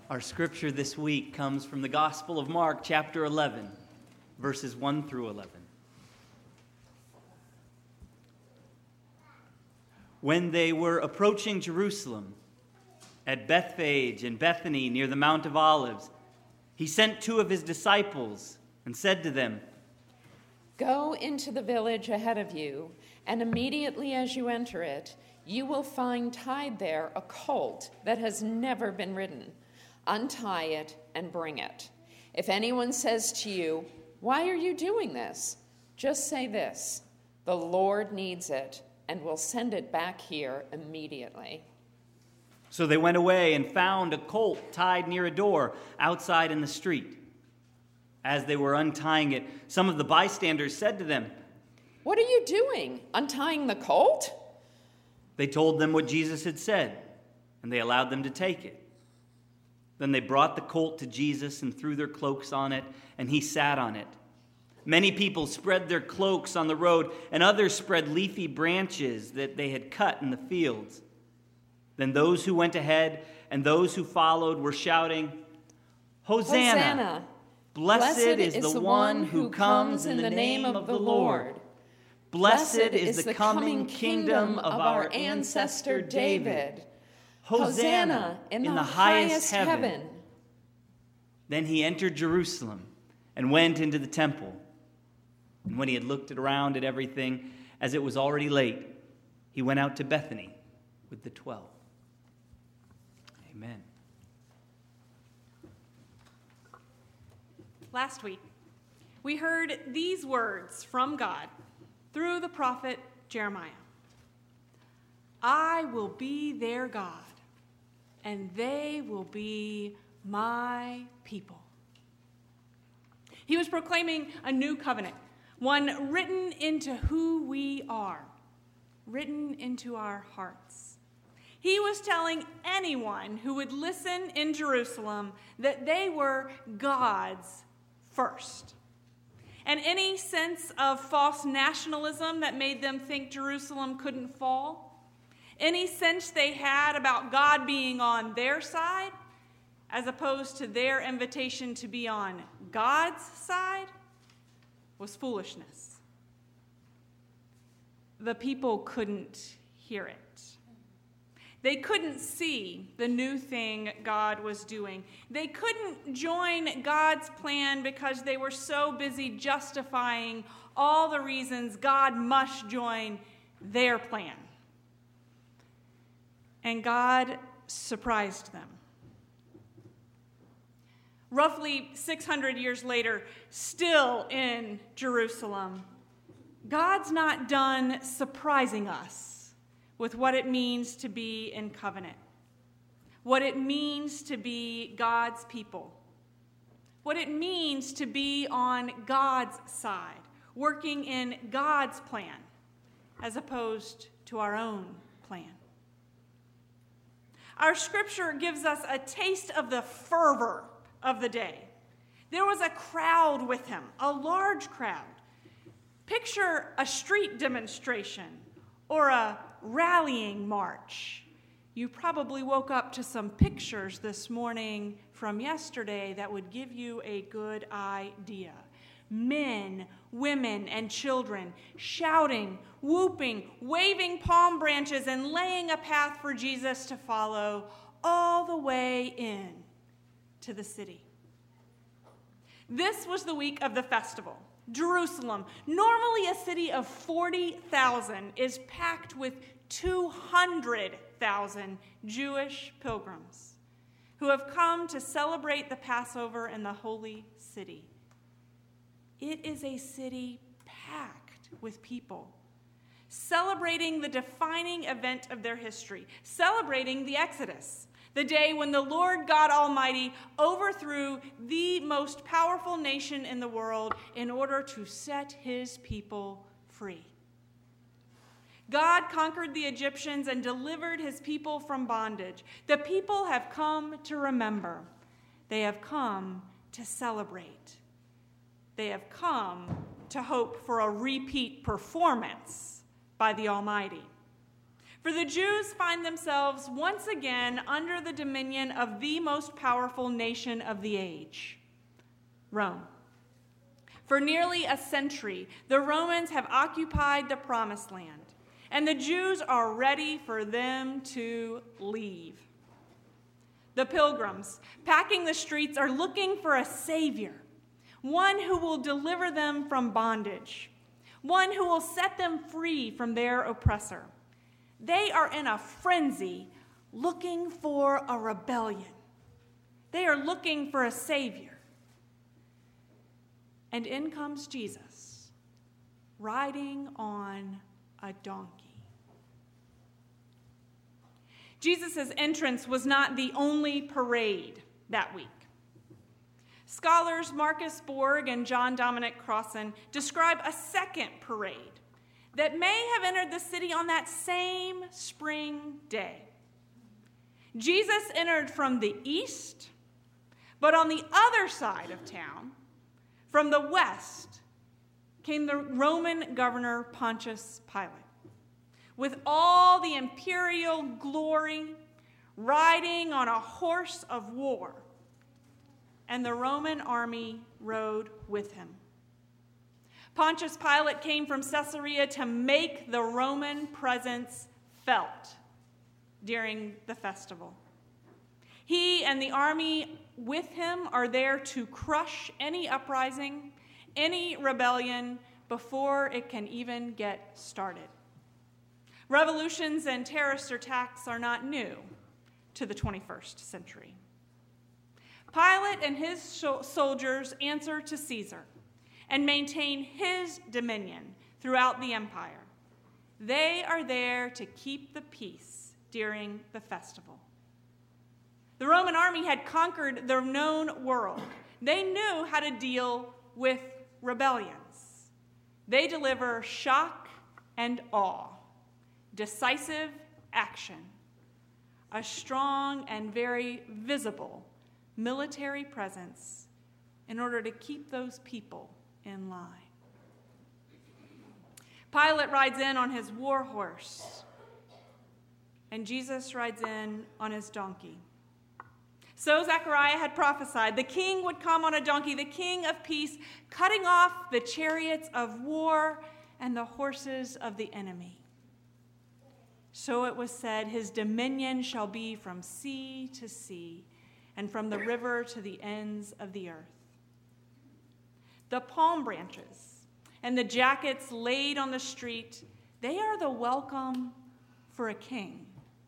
Our scripture this week comes from the Gospel of Mark, chapter 11, verses 1 through 11. When they were approaching Jerusalem, at Bethphage and Bethany near the Mount of Olives, he sent two of his disciples and said to them, "Go into the village ahead of you, and immediately as you enter it, you will find tied there a colt that has never been ridden. Untie it and bring it. If anyone says to you, 'Why are you doing this?' just say this, 'The Lord needs it,' and will send it back here immediately." So they went away and found a colt tied near a door outside in the street. As they were untying it, some of the bystanders said to them, "What are you doing, untying the colt?" They told them what Jesus had said, and they allowed them to take it. Then they brought the colt to Jesus and threw their cloaks on it, and he sat on it. Many people spread their cloaks on the road, and others spread leafy branches that they had cut in the fields. Then those who went ahead and those who followed were shouting, "Hosanna! Hosanna! Blessed is the one who comes in the name of the Lord. Blessed is the coming kingdom of our ancestor David. Hosanna in the highest heaven." Then he entered Jerusalem and went into the temple. And when he had looked around at everything, as it was already late, he went out to Bethany with the 12. Amen. Last week, we heard these words from God through the prophet Jeremiah. "I will be their God, and they will be my people." He was proclaiming a new covenant, one written into who we are, written into our hearts. He was telling anyone who would listen in Jerusalem that they were God's first. And any sense of false nationalism that made them think Jerusalem couldn't fall, any sense they had about God being on their side, as opposed to their invitation to be on God's side, was foolishness. The people couldn't hear it. They couldn't see the new thing God was doing. They couldn't join God's plan because they were so busy justifying all the reasons God must join their plan. And God surprised them. Roughly 600 years later, still in Jerusalem, God's not done surprising us with what it means to be in covenant, what it means to be God's people, what it means to be on God's side, working in God's plan, as opposed to our own plan. Our scripture gives us a taste of the fervor of the day. There was a crowd with him, a large crowd. Picture a street demonstration or a rallying march. You probably woke up to some pictures this morning from yesterday that would give you a good idea. Men, women, and children shouting, whooping, waving palm branches, and laying a path for Jesus to follow all the way in to the city. This was the week of the festival. Jerusalem, normally a city of 40,000, is packed with 200,000 Jewish pilgrims who have come to celebrate the Passover in the holy city. It is a city packed with people celebrating the defining event of their history, celebrating the Exodus, the day when the Lord God Almighty overthrew the most powerful nation in the world in order to set his people free. God conquered the Egyptians and delivered his people from bondage. The people have come to remember. They have come to celebrate. They have come to hope for a repeat performance by the Almighty. For the Jews find themselves once again under the dominion of the most powerful nation of the age, Rome. For nearly a century, the Romans have occupied the Promised Land, and the Jews are ready for them to leave. The pilgrims, packing the streets, are looking for a savior, one who will deliver them from bondage, one who will set them free from their oppressor. They are in a frenzy looking for a rebellion. They are looking for a savior. And in comes Jesus, riding on a donkey. Jesus' entrance was not the only parade that week. Scholars Marcus Borg and John Dominic Crossan describe a second parade that may have entered the city on that same spring day. Jesus entered from the east, but on the other side of town, from the west, came the Roman governor Pontius Pilate, with all the imperial glory, riding on a horse of war, and the Roman army rode with him. Pontius Pilate came from Caesarea to make the Roman presence felt during the festival. He and the army with him are there to crush any uprising, any rebellion, before it can even get started. Revolutions and terrorist attacks are not new to the 21st century. Pilate and his soldiers answer to Caesar and maintain his dominion throughout the empire. They are there to keep the peace during the festival. The Roman army had conquered the known world. They knew how to deal with rebellions. They deliver shock and awe, decisive action, a strong and very visible military presence in order to keep those people in line. Pilate rides in on his war horse, and Jesus rides in on his donkey. So Zechariah had prophesied the king would come on a donkey, the king of peace, cutting off the chariots of war and the horses of the enemy. So it was said, his dominion shall be from sea to sea, and from the river to the ends of the earth. The palm branches and the jackets laid on the street, they are the welcome for a king.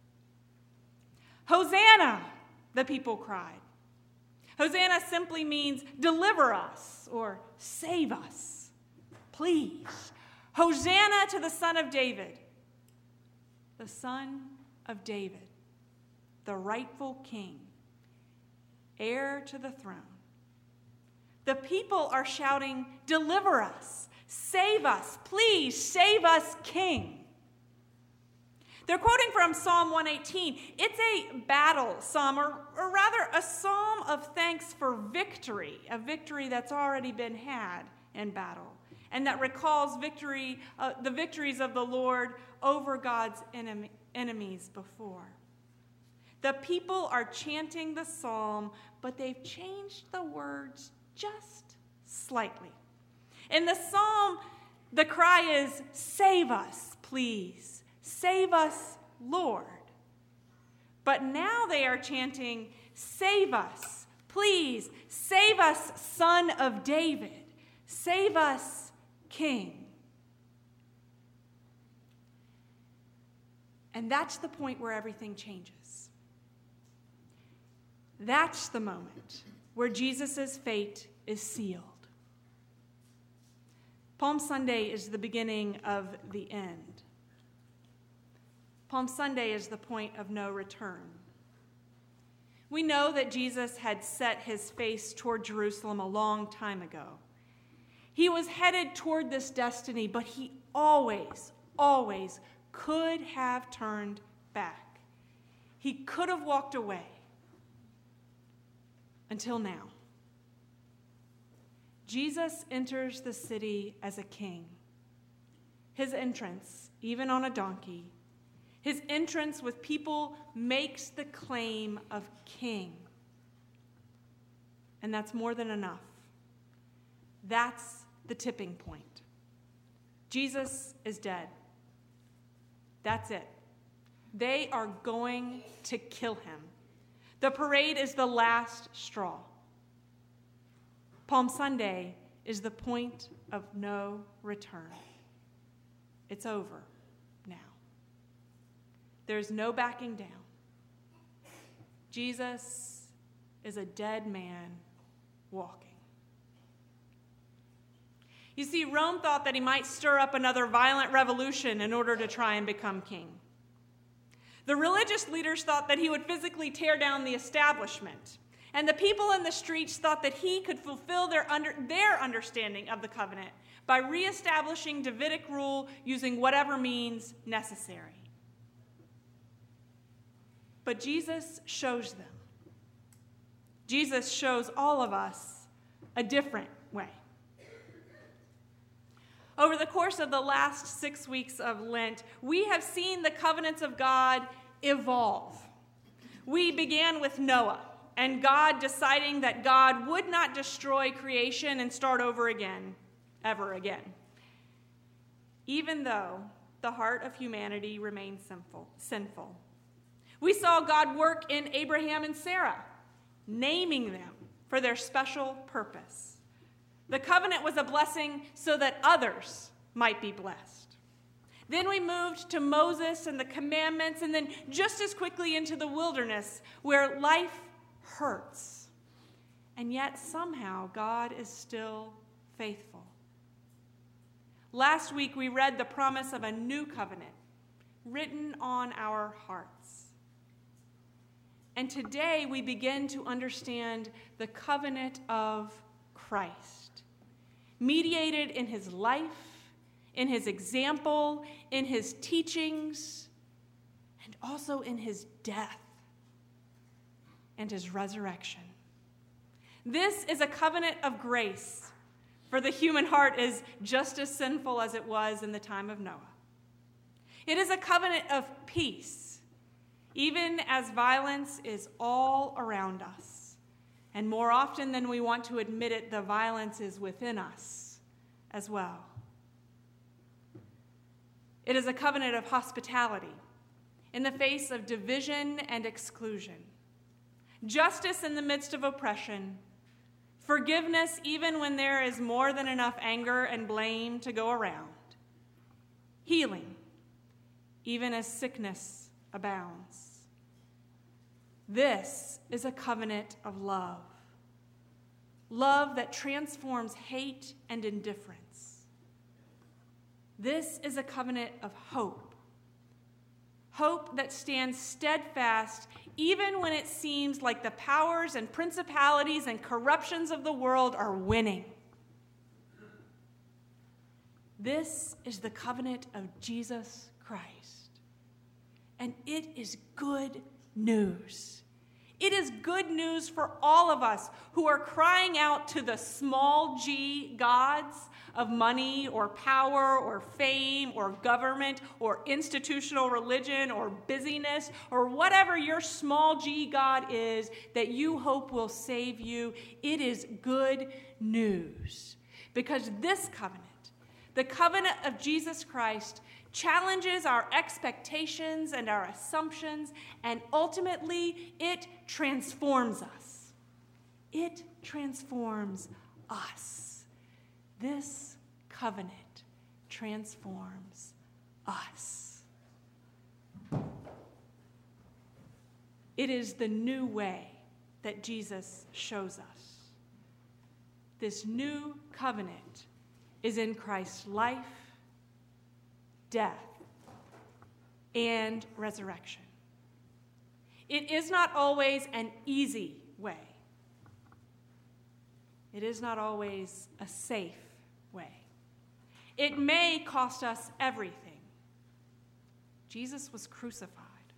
Hosanna, the people cried. Hosanna simply means deliver us or save us, please. Hosanna to the Son of David. The Son of David, the rightful king, heir to the throne. The people are shouting, deliver us, save us, please save us, King. They're quoting from Psalm 118. It's a battle psalm, or rather a psalm of thanks for victory, a victory that's already been had in battle, and that recalls the victories of the Lord over God's enemies before. The people are chanting the psalm, but they've changed the words just slightly. In the psalm, the cry is, save us, please. Save us, Lord. But now they are chanting, save us, please. Save us, Son of David. Save us, King. And that's the point where everything changes. That's the moment where Jesus' fate is sealed. Palm Sunday is the beginning of the end. Palm Sunday is the point of no return. We know that Jesus had set his face toward Jerusalem a long time ago. He was headed toward this destiny, but he always could have turned back. He could have walked away. Until now. Jesus enters the city as a king. His entrance, even on a donkey, His entrance with people makes the claim of king. And that's more than enough. That's the tipping point. Jesus is dead. That's it. They are going to kill him. The parade is the last straw. Palm Sunday is the point of no return. It's over now. There's no backing down. Jesus is a dead man walking. You see, Rome thought that he might stir up another violent revolution in order to try and become king. The religious leaders thought that he would physically tear down the establishment. And the people in the streets thought that he could fulfill their understanding of the covenant by reestablishing Davidic rule using whatever means necessary. But Jesus shows them. Jesus shows all of us a different way. Over the course of the last 6 weeks of Lent, we have seen the covenants of God evolve. We began with Noah, and God deciding that God would not destroy creation and start over again, ever again, even though the heart of humanity remained sinful. We saw God work in Abraham and Sarah, naming them for their special purpose. The covenant was a blessing so that others might be blessed. Then we moved to Moses and the commandments, and then just as quickly into the wilderness where life hurts. And yet somehow God is still faithful. Last week we read the promise of a new covenant written on our hearts. And today we begin to understand the covenant of Christ, mediated in his life, in his example, in his teachings, and also in his death and his resurrection. This is a covenant of grace, for the human heart is just as sinful as it was in the time of Noah. It is a covenant of peace, even as violence is all around us. And more often than we want to admit it, the violence is within us as well. It is a covenant of hospitality in the face of division and exclusion, justice in the midst of oppression, forgiveness even when there is more than enough anger and blame to go around, healing even as sickness abounds. This is a covenant of love, love that transforms hate and indifference. This is a covenant of hope, hope that stands steadfast even when it seems like the powers and principalities and corruptions of the world are winning. This is the covenant of Jesus Christ, and it is good news. It is good news for all of us who are crying out to the small g gods of money or power or fame or government or institutional religion or busyness or whatever your small g god is that you hope will save you. It is good news because this covenant, the covenant of Jesus Christ, challenges our expectations and our assumptions, and ultimately it transforms us. It transforms us. This covenant transforms us. It is the new way that Jesus shows us. This new covenant is in Christ's life, death, and resurrection. It is not always an easy way. It is not always a safe way. It may cost us everything. Jesus was crucified.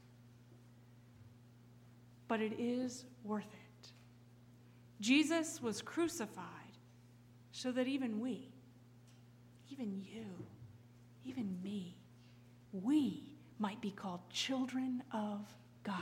But it is worth it. Jesus was crucified so that even we, even you, even me, we might be called children of God.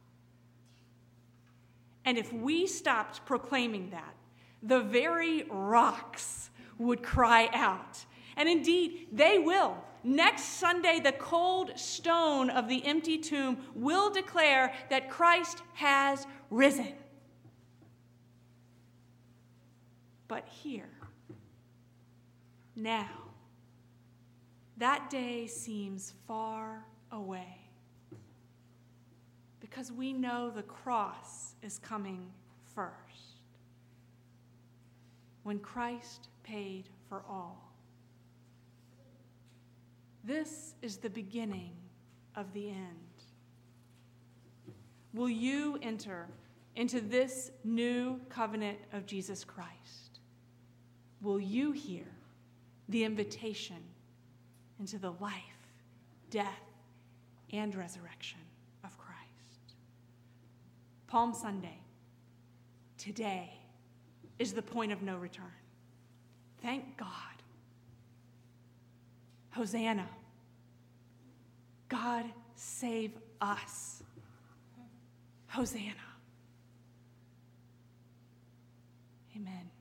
And if we stopped proclaiming that, the very rocks would cry out. And indeed, they will. Next Sunday, the cold stone of the empty tomb will declare that Christ has risen. But here, now, that day seems far away because we know the cross is coming first. When Christ paid for all. This is the beginning of the end. Will you enter into this new covenant of Jesus Christ? Will you hear the invitation into the life, death, and resurrection of Christ? Palm Sunday, today, is the point of no return. Thank God. Hosanna. God save us. Hosanna. Amen.